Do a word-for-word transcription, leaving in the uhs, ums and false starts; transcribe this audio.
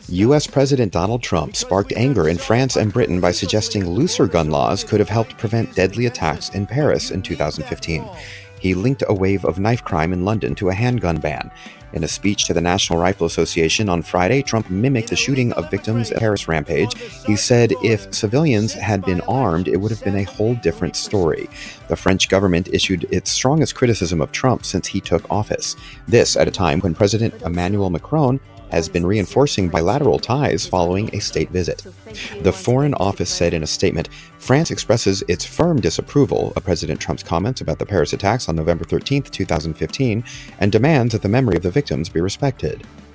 U S. President Donald Trump sparked anger in France and Britain by suggesting looser gun laws could have helped prevent deadly attacks in Paris in two thousand fifteen. He linked a wave of knife crime in London to a handgun ban. In a speech to the National Rifle Association on Friday, Trump mimicked the shooting of victims at Paris rampage. He said if civilians had been armed, it would have been a whole different story. The French government issued its strongest criticism of Trump since he took office. This at a time when President Emmanuel Macron has been reinforcing bilateral ties following a state visit. The Foreign Office said in a statement, France expresses its firm disapproval of President Trump's comments about the Paris attacks on November thirteenth, two thousand fifteen, and demands that the memory of the victims be respected.